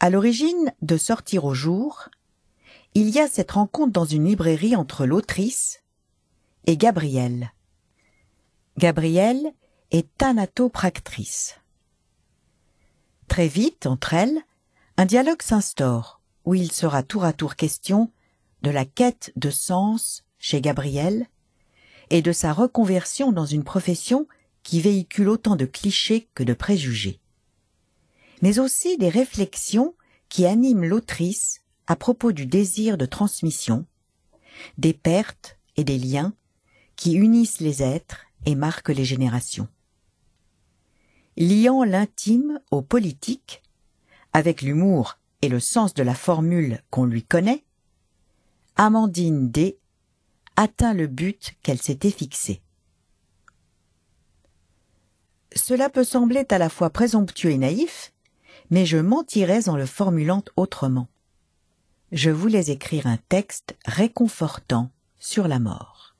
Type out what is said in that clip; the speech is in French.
À l'origine de Sortir au jour, il y a cette rencontre dans une librairie entre l'autrice et Gabrielle. Gabrielle est thanatopractrice. Très vite, entre elles, un dialogue s'instaure où il sera tour à tour question de la quête de sens chez Gabrielle et de sa reconversion dans une profession qui véhicule autant de clichés que de préjugés. Mais aussi des réflexions qui animent l'autrice à propos du désir de transmission, des pertes et des liens qui unissent les êtres et marquent les générations. Liant l'intime au politique, avec l'humour et le sens de la formule qu'on lui connaît, Amandine D. atteint le but qu'elle s'était fixé. Cela peut sembler à la fois présomptueux et naïf, mais je mentirais en le formulant autrement. Je voulais écrire un texte réconfortant sur la mort.